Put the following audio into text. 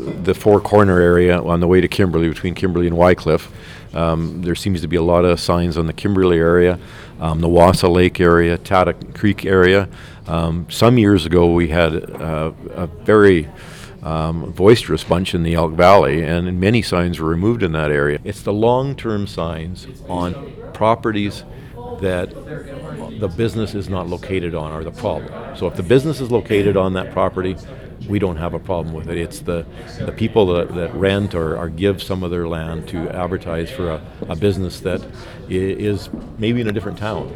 The Four Corner area on the way to Kimberley, between Kimberley and Wycliffe. There seems to be a lot of signs on the Kimberley area, the Wassa Lake area, Tata Creek area. Some years ago we had a very boisterous bunch in the Elk Valley, and many signs were removed in that area. It's the long-term signs on properties that the business is not located on are the problem. So if the business is located on that property, we don't have a problem with it. It's the people that rent or give some of their land to advertise for a business that is maybe in a different town.